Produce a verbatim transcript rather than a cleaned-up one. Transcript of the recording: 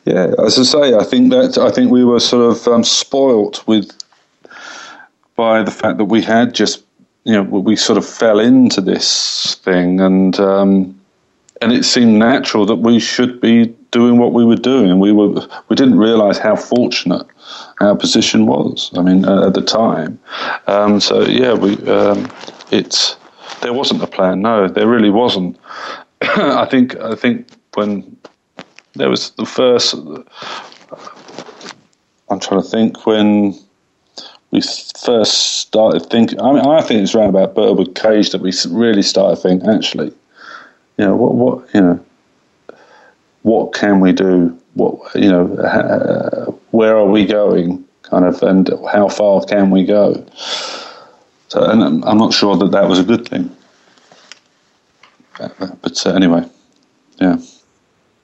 Yeah, as I say, I think that I think we were sort of um, spoilt with by the fact that we had just, you know, we sort of fell into this thing, and um, and it seemed natural that we should be doing what we were doing. We were we didn't realise how fortunate our position was. I mean, uh, at the time. Um, so yeah, we um, it's there wasn't a plan. No, there really wasn't. I think I think when there was the first, I'm trying to think when we first started thinking. I mean, I think it's around about Birdwood Cage that we really started thinking, actually, you know, what, what, you know, what can we do? What, you know, uh, where are we going? Kind of, and how far can we go? So, and I'm not sure that that was a good thing. But uh, anyway, yeah.